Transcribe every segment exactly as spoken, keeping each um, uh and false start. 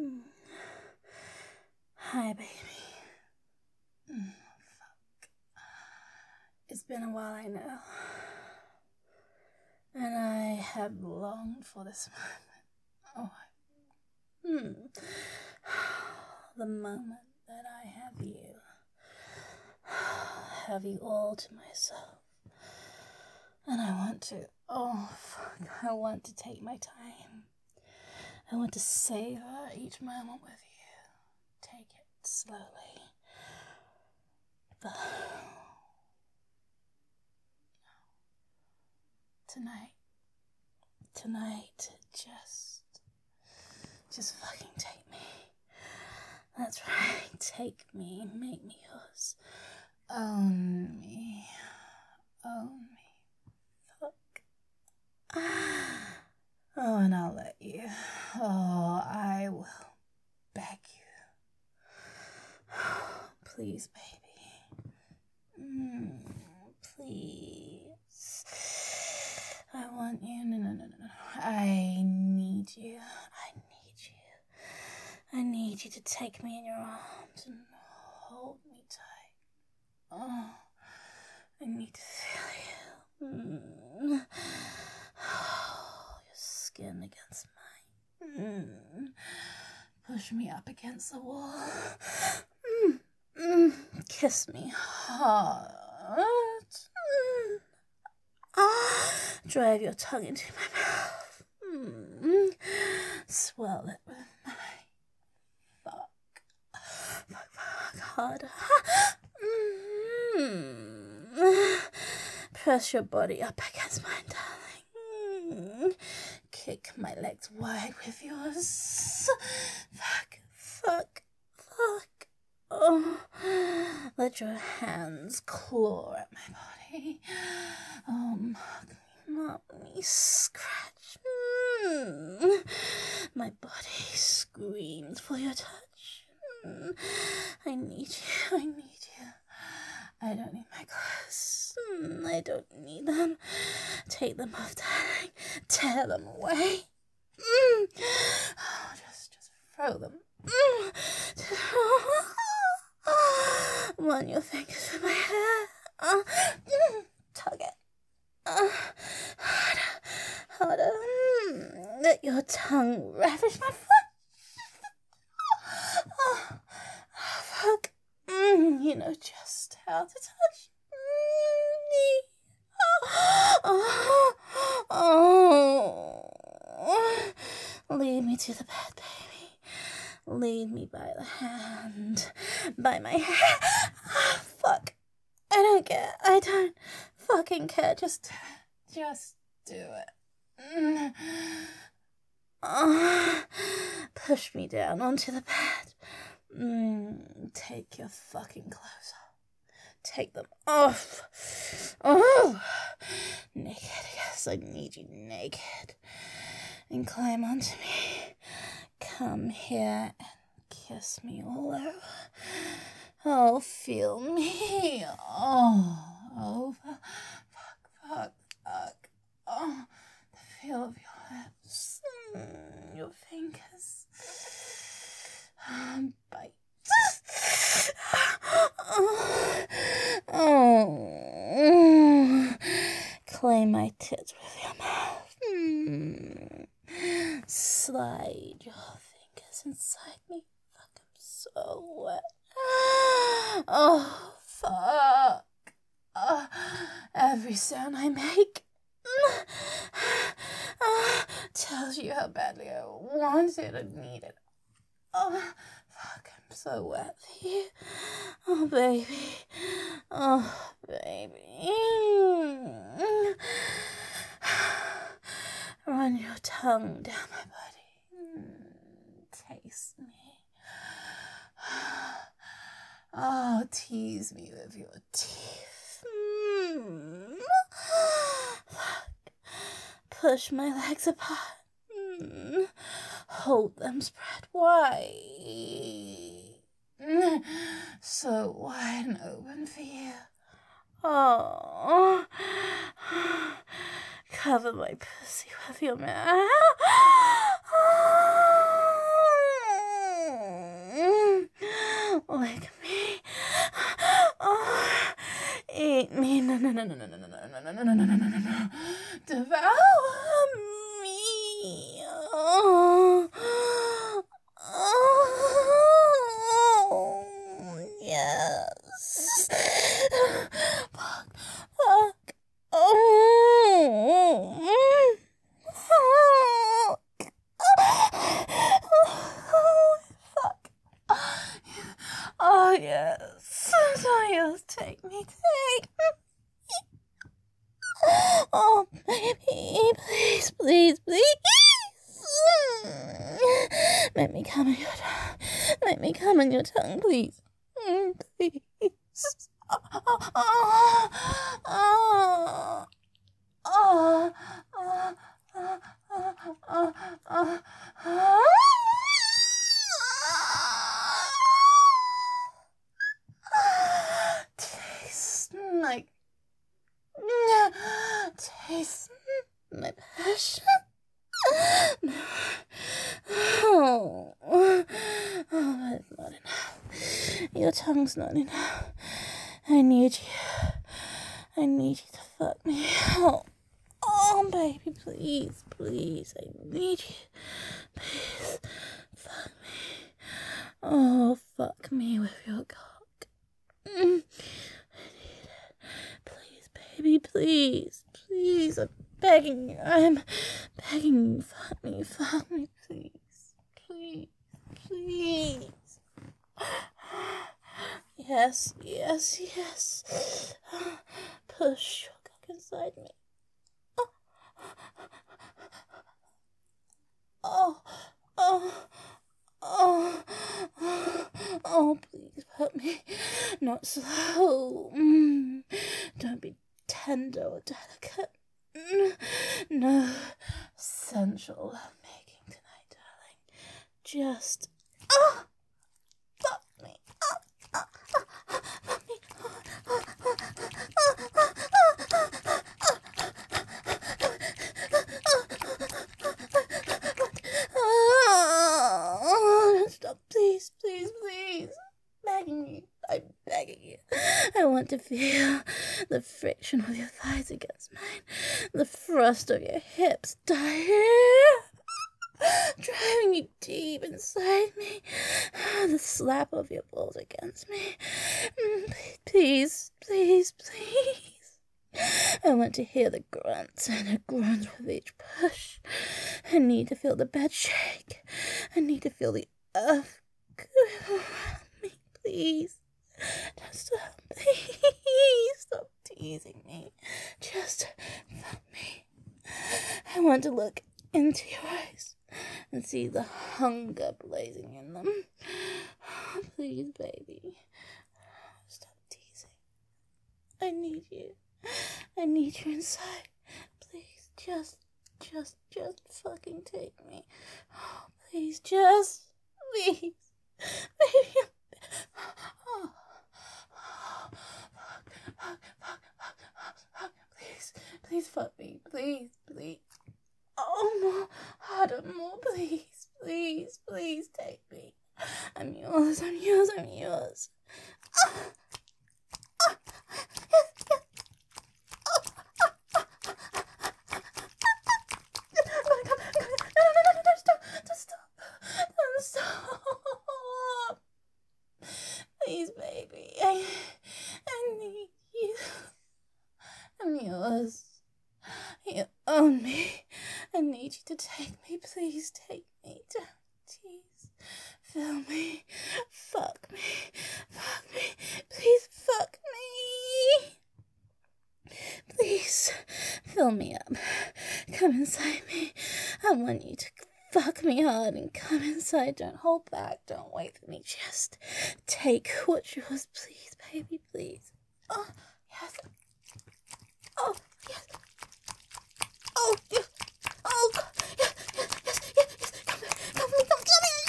Hi, baby. Mm, fuck. It's been a while, I know. And I have longed for this moment. Oh, hmm. The moment that I have you. Have you all to myself. And I want to, oh, fuck. I want to take my time. I want to savor each moment with you. Take it slowly. But tonight, tonight, just, just fucking take me. That's right, take me, make me yours. Own me, own me. Fuck. Oh, and I'll let you. Oh, I will beg you. Please, baby. Mm, please. I want you. No, no, no, no, no. I need you. I need you. I need you to take me in your arms and hold me tight. Oh, I need to feel you. Mm. Oh, your skin against mine. Mm. Push me up against the wall. Mm. Mm. Kiss me hard. Mm. Ah. Drive your tongue into my mouth. Mm. Swell it with my fuck. Fuck, fuck, harder. Mm. Press your body up against mine, darling. Mm. Kick my legs wide with yours. Fuck, fuck, fuck. Oh, let your hands claw at my body. Oh, mark me, mark me, scratch. Mm. My body screams for your touch. Mm. I need you, I need you. I don't need my clothes. Mm. I don't need them. Take them off, darling. Tear them away. Mm. Oh, just, just throw them. Mm. Run your fingers through my hair. Uh, mm. Tug it. Uh, harder, harder. Mm. Let your tongue ravish my foot. Oh, oh, fuck. Mm. You know just how to touch me. Oh, oh, oh. Lead me to the bed, baby. Lead me by the hand. By my hand. Oh, fuck. I don't care. I don't fucking care. Just, just do it. Mm. Oh, push me down onto the bed. Mm. Take your fucking clothes off. Take them off. Oh, naked. Yes, I need you naked. And climb onto me. Come here and kiss me all over. Oh, feel me. Oh, over. Fuck, fuck, fuck. Oh, the feel of your lips. Mm, your fingers. Um, bite. Oh, oh. Claim my tits with your mouth. Mm. Slide your fingers inside me. Fuck, I'm so wet. Oh, fuck. Oh, every sound I make uh, tells you how badly I want it and need it. Oh, fuck, I'm so wet for you. Oh, baby. Oh, baby. Run your tongue down my body. Mm, taste me. Oh, tease me with your teeth. Mm. Push my legs apart. Mm. Hold them spread wide. Mm. So wide and open for you. Oh. Cover my pussy with your mouth. no, no, no, no, no, no, no, no, no, no, no, no, no, no. Devour me. Oh, oh, yes. Fuck, fuck. Oh, oh, fuck. Oh, yes. Oh, yes. Take me, take me. Oh, baby, please, please, please. Let me come on your tongue. Let me come on your tongue, please. Please. Oh, oh, oh, oh, oh, oh, oh, oh, oh, oh. Taste like, taste my passion. No. Oh, oh, that's not enough. Your tongue's not enough. I need you. I need you to fuck me. Oh, oh, baby, please, please. I need you. Please, fuck me. Oh, fuck me with your cock. Mm. I need it. Please, baby, please, please. I'm begging you. I'm begging you. Fuck me, fuck me, please, please, please. Yes, yes, yes. Push your cock inside me. Oh, oh, oh, oh, oh, please put me. Not slow. Mm. Don't be tender or delicate. Mm. No sensual love making tonight, darling. Just, oh, fuck me. Oh, oh, oh, fuck me. Oh, stop, please, please, please. Begging you. I'm begging you. I want to feel the friction of your thighs against mine, the thrust of your hips, driving you deep inside me, the slap of your balls against me. Please, please, please. I want to hear the grunts and the groans with each push. I need to feel the bed shake. I need to feel the earth go around me, please. Just stop, please. Stop teasing me. Just fuck me. I want to look into your eyes and see the hunger blazing in them. Please, baby. Stop teasing. I need you. I need you inside. Please, just, just, just fucking take me. Oh, please, just, please. Baby, oh. Fuck, fuck, fuck, fuck, fuck, please, please fuck me, please, please. Oh, more, harder, more, please, please, please take me. I'm yours, I'm yours, I'm yours. Ah, ah, yes, yes. Oh, ah, ah, ah, no, no, no, no, no, stop, just stop, don't stop. Please, baby, I, I need you. I'm yours. You own me. I need you to take me. Please take me. Don't tease. Fill me. Fuck me. Fuck me. Please fuck me. Please fill me up. Come inside me. I want you to fuck me hard and come inside. Don't hold back. Don't wait for me. Just take what's yours, please, baby, please. Oh, yes. Oh, yes. Oh, yes. Oh, God. Yes, yes, yes, yes, yes. Come, come, come, come, come.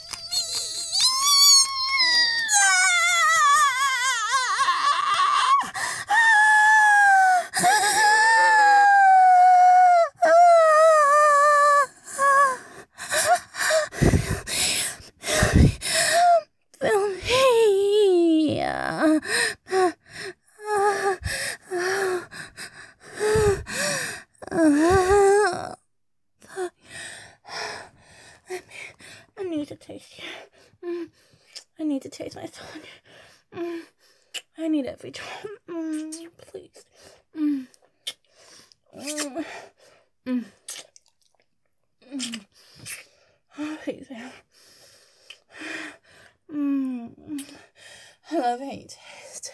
Fill me. need to taste you. Mm. I need to taste my tongue. Mm. I need every drop. Mm. Please. Mm. Mm. Mm. Mm. Oh, please. Mm. I love how you taste.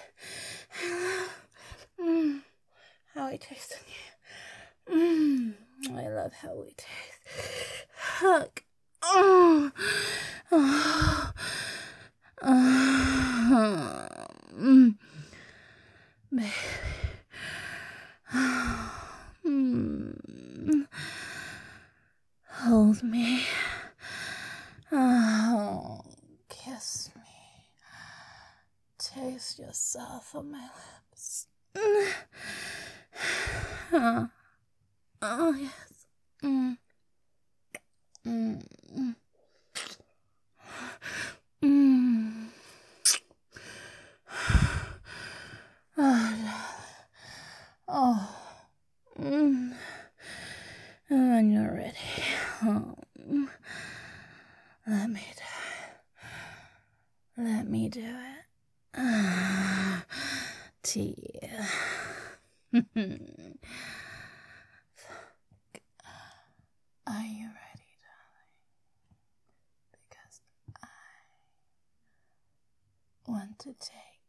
Mm. How I taste on you. Mm. I love how we taste. Hug. Oh. Oh. Oh. Mm. Baby. Mm. Hold me. Oh. Kiss me. Taste yourself on my lips. Oh, oh yes. Mm. Mm. Mm. Oh, oh. Mm. When you're ready, oh. Let me do it. Let me do it. Ah, to you. Are you ready, darling? Because I want to take